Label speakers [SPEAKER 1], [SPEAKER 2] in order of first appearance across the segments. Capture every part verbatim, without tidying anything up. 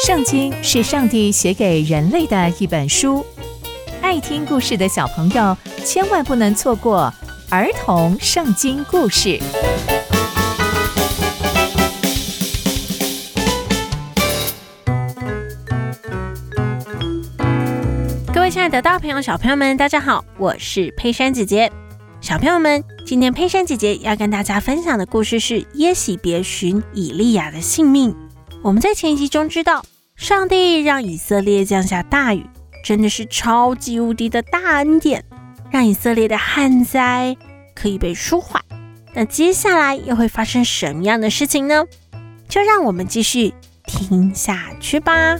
[SPEAKER 1] 圣经是上帝写给人类的一本书，爱听故事的小朋友千万不能错过儿童圣经故事。
[SPEAKER 2] 各位亲爱的大朋友小朋友们，大家好，我是佩珊姐姐。小朋友们，今天佩珊姐姐要跟大家分享的故事是耶洗别寻以利亚的性命。我们在前一集中知道，上帝让以色列降下大雨，真的是超级无敌的大恩典，让以色列的旱灾可以被舒缓。那接下来又会发生什么样的事情呢？就让我们继续听下去吧。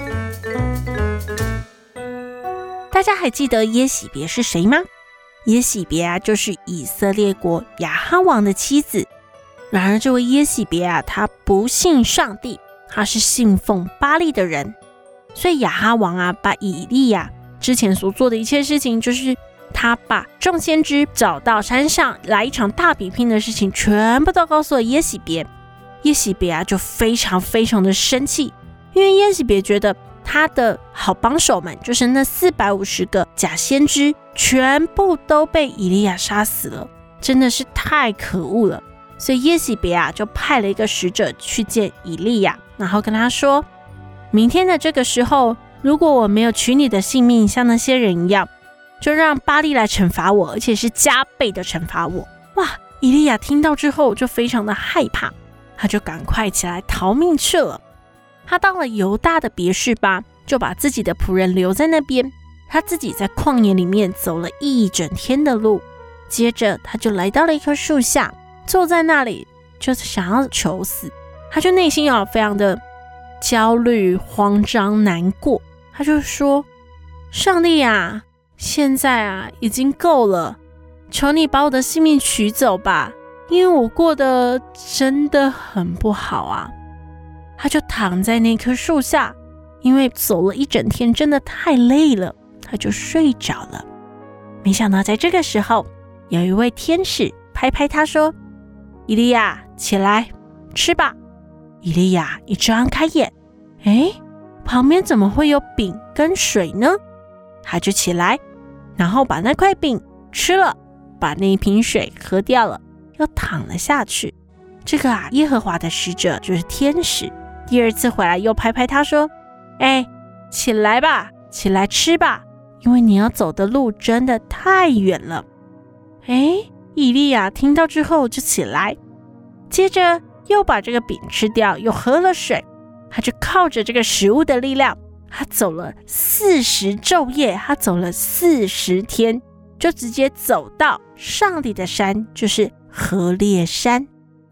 [SPEAKER 2] 大家还记得耶洗别是谁吗？耶洗别啊，就是以色列国亚哈王的妻子。然而这位耶洗别啊，他不信上帝，他是信奉巴力的人。所以亚哈王啊，把以利亚之前所做的一切事情，就是他把众先知找到山上来一场大比拼的事情，全部都告诉了耶洗别。耶洗别啊，就非常非常的生气，因为耶洗别觉得他的好帮手们，就是那四百五十个假先知，全部都被以利亚杀死了，真的是太可恶了。所以耶洗别啊，就派了一个使者去见以利亚，然后跟他说，明天的这个时候，如果我没有取你的性命，像那些人一样，就让巴力来惩罚我，而且是加倍的惩罚我。哇！以利亚听到之后就非常的害怕，他就赶快起来逃命去了。他到了犹大的别是巴，就把自己的仆人留在那边，他自己在旷野里面走了一整天的路。接着他就来到了一棵树下，坐在那里，就是想要求死。他就内心有非常的焦虑、慌张、难过。他就说，上帝啊，现在啊已经够了，求你把我的性命取走吧，因为我过得真的很不好啊。他就躺在那棵树下，因为走了一整天真的太累了，他就睡着了。没想到在这个时候，有一位天使拍拍他说，以利亚，起来吃吧。以利亚一张开眼，诶，旁边怎么会有饼跟水呢？他就起来，然后把那块饼吃了，把那一瓶水喝掉了，又躺了下去。这个啊，耶和华的使者就是天使，第二次回来又拍拍他说，诶，起来吧，起来吃吧，因为你要走的路真的太远了。诶，以利亚听到之后就起来，接着又把这个饼吃掉，又喝了水。他就靠着这个食物的力量，他走了四十昼夜，他走了四十天，就直接走到上帝的山，就是何烈山。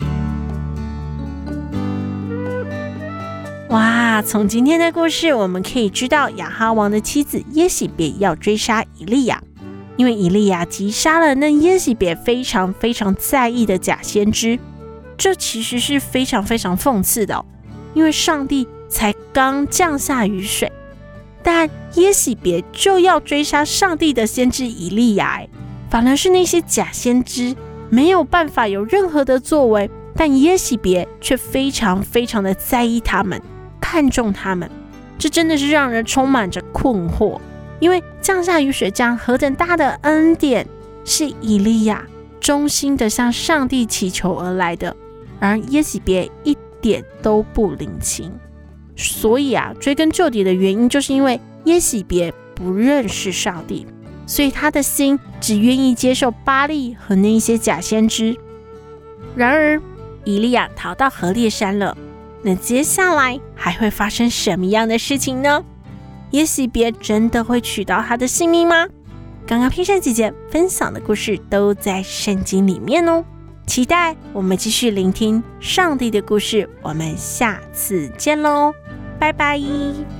[SPEAKER 2] 哇，从今天的故事我们可以知道，亚哈王的妻子耶洗别要追杀以利亚，因为以利亚击杀了那耶洗别非常非常在意的假先知。这其实是非常非常讽刺的哦，因为上帝才刚降下雨水，但耶洗别就要追杀上帝的先知以利亚，反而是那些假先知没有办法有任何的作为，但耶洗别却非常非常的在意他们，看重他们。这真的是让人充满着困惑，因为降下雨水这样何等大的恩典，是以利亚衷心的向上帝祈求而来的，而耶洗别一点都不领情。所以啊，追根究底的原因就是因为耶洗别不认识上帝，所以他的心只愿意接受巴力和那一些假先知。然而以利亚逃到何烈山了，那接下来还会发生什么样的事情呢？耶洗别真的会取到他的性命吗？刚刚佩珊姐姐分享的故事都在圣经里面哦，期待我们继续聆听上帝的故事，我们下次见喽，拜拜。